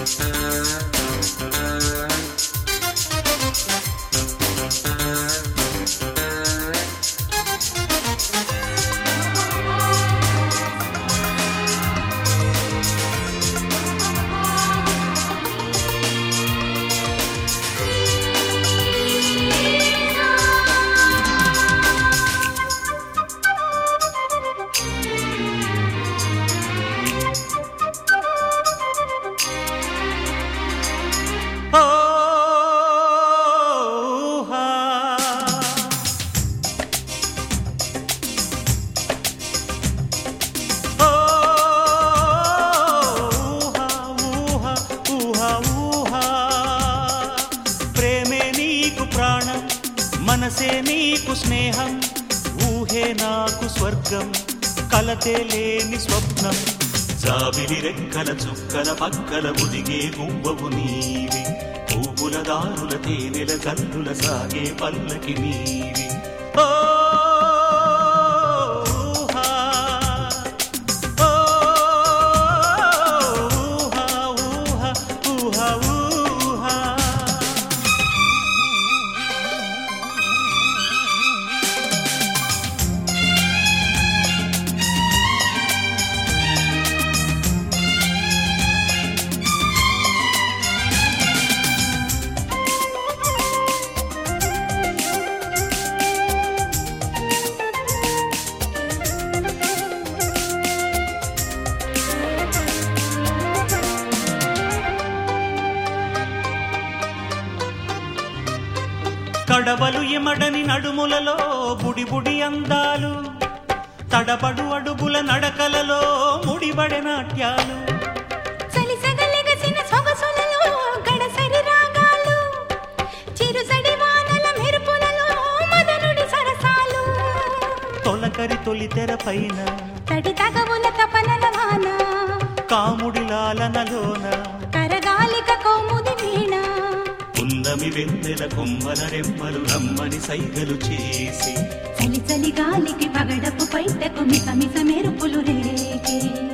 మనసే నీకు స్నేహం, ఊహే నాకు స్వర్గం, కలతే లేని స్వప్నం. జాబిలి రెక్కల చుక్కల పక్కల ఒదిగే గువ్వవు నీవి, పువ్వుల దారుల తేనెల కల్లుల సాగే పల్లకి నీవి. ఓ కడవలు ఎమడని నడుములలో బుడి బుడి అందాలు, తడబడు అడుగుల నడకలలో ముడిబడి నాట్యాలు, చలిసగలెగసిన సొగసులలో గడసరి రాగాలు, చిరుసడి వానల మెరుపులలో మదనుడి సరసాలు, తొలకరి తొలి తెర పైన తడి తగవుల తపనల వాన, కాముడి లాలనలోన కరగాలిక కౌముది వీణ, ఉన్నమి వెన్నెల కొమ్మల రెమ్మలు రమ్మని సైగలు చేసి, చలి చలి గాలికి పగడపు పైటకు మిసమిస మెరుపులు రేగే.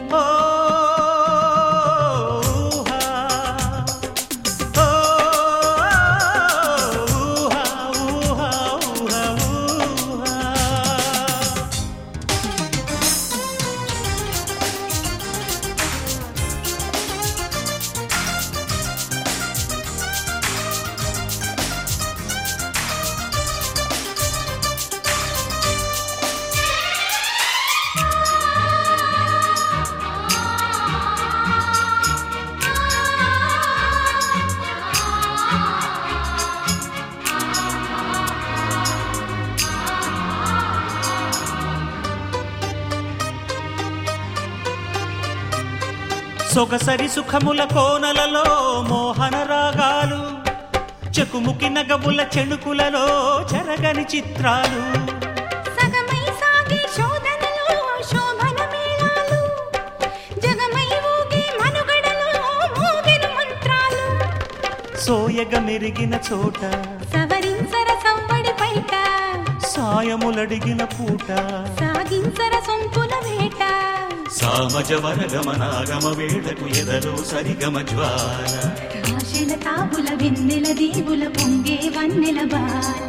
సొగసరి సుఖముల కోనలలో మోహన రాగాలు, చెకుముకి నగముల చెణుకులలో చెరగని చిత్రాలు, సగమై సాగే శోధనలో శోభన మేళాలు, జగమై ఊగే మనుగడలో మోగెను మంత్రాలు, సోయగ మెరిగిన చోట సవరించర సవ్వడి పైట, సాయములడిగిన పూట సాగించర సొంపుల వేట, సామజ వరగమనాగమ వేళకు ఎదలో సరిగమ జ్వాల, ఆశల తాబుల వెన్నెల దీవుల పొంగే వన్నెల బాల.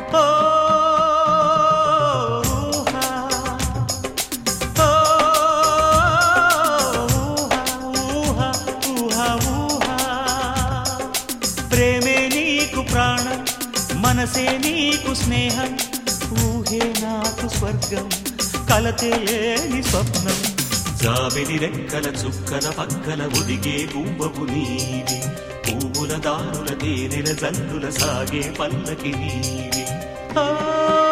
ప్రేమే నీకు ప్రాణం, మనసే నీకు స్నేహం, ఊహే నాకు స్వర్గం, కలతే లేని స్వప్నం. జాబిలి రెక్కల చుక్కల పక్కల ఒదిగే గువ్వవు నీవి, పువ్వుల దారుల తేనెల జల్లుల సాగే పల్లకి నీవి.